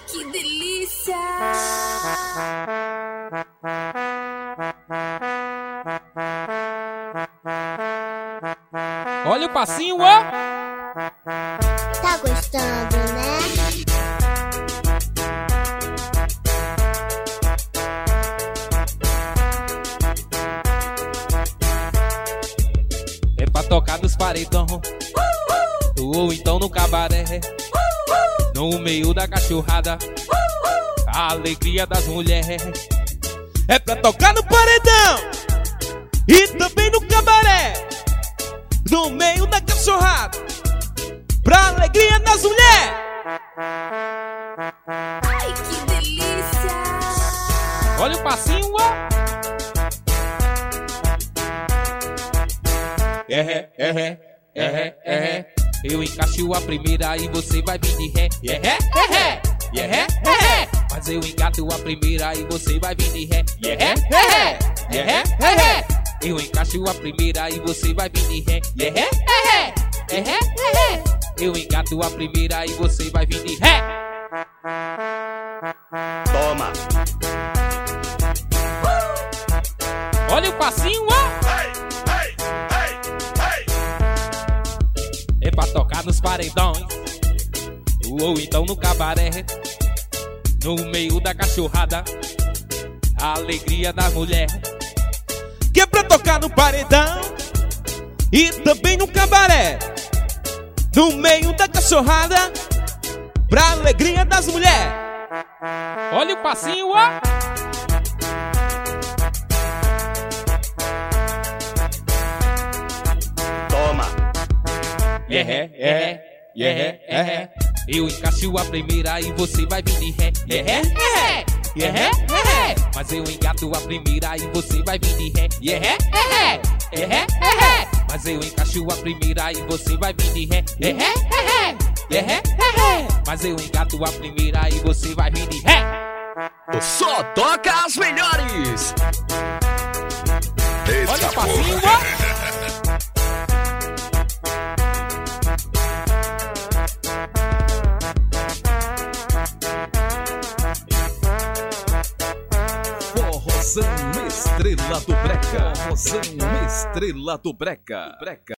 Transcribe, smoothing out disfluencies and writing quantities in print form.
que delícia! Olha o passinho, ó! Tá gostando, né? É pra tocar nos paredão, ou então no cabaré, no meio da cachorrada, a alegria das mulheres. É pra tocar no paredão e também no cabaré, no meio da cachorrada, pra alegria das mulheres. Ai, que delícia! Olha o passinho, ó! Eu encaixo a primeira e você vai vir de ré. Mas eu engato a primeira e você vai vir de ré. Eu encaixo a primeira e você vai vir de ré. Eu engato a primeira e você vai vir de ré. Toma. Olha o passinho, ó! É pra tocar nos paredões, ou então no cabaré, no meio da cachorrada, a alegria da mulher. Que é pra tocar no paredão e também no cabaré, no meio da cachorrada, pra alegria das mulheres. Olha o passinho, ó! Eu encaixo a primeira e você vai vir de ré. Mas eu engato a primeira e você vai vir de ré. Mas eu encaixo a primeira e você vai vir de ré. Mas eu engato a primeira e você vai vir de ré. Só toca as melhores. Olha o passinho, ó! Forrozão Estrela do Breca. Forrozão Estrela do Breca.